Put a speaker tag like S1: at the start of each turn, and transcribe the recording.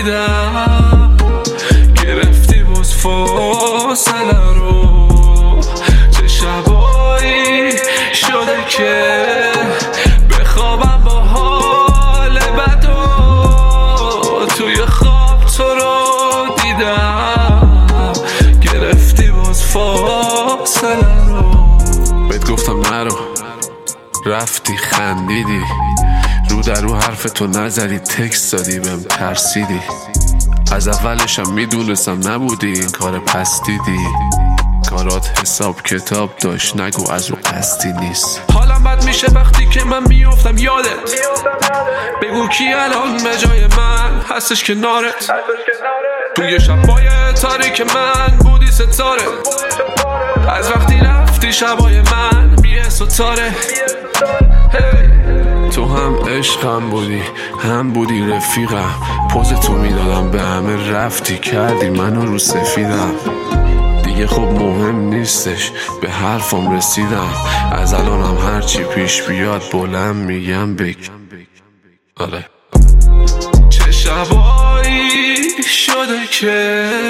S1: دیدم گرفتی باز فاصله رو. چه شبایی شده که بخوابم با حال بد و توی خواب تو رو دیدم گرفتی باز فاصله رو. بهت گفتم نرو رفتی خندیدی رو در رو حرف تو نظری تکست دادی بهم ترسیدی. از اولشم میدونستم نبودی این کار پس دیدی. کارات حساب کتاب داشت نگو از رو قصدی نیست. حالم بد میشه وقتی که من میافتم یادت. بگو کی الان به جای من هستش کنارت. توی شبای تاریک من بودی ستاره. از وقتی رفتی شبای من بیه ستاره. تو هم عشقم بودی هم بودی رفیقم. پوز تو میدادم به همه رفتی کردی منو رو سفیدم. دیگه خب مهم نیستش به حرفم رسیدم. از الانم هرچی پیش بیاد بلند میگم آره. چه شبایی شده که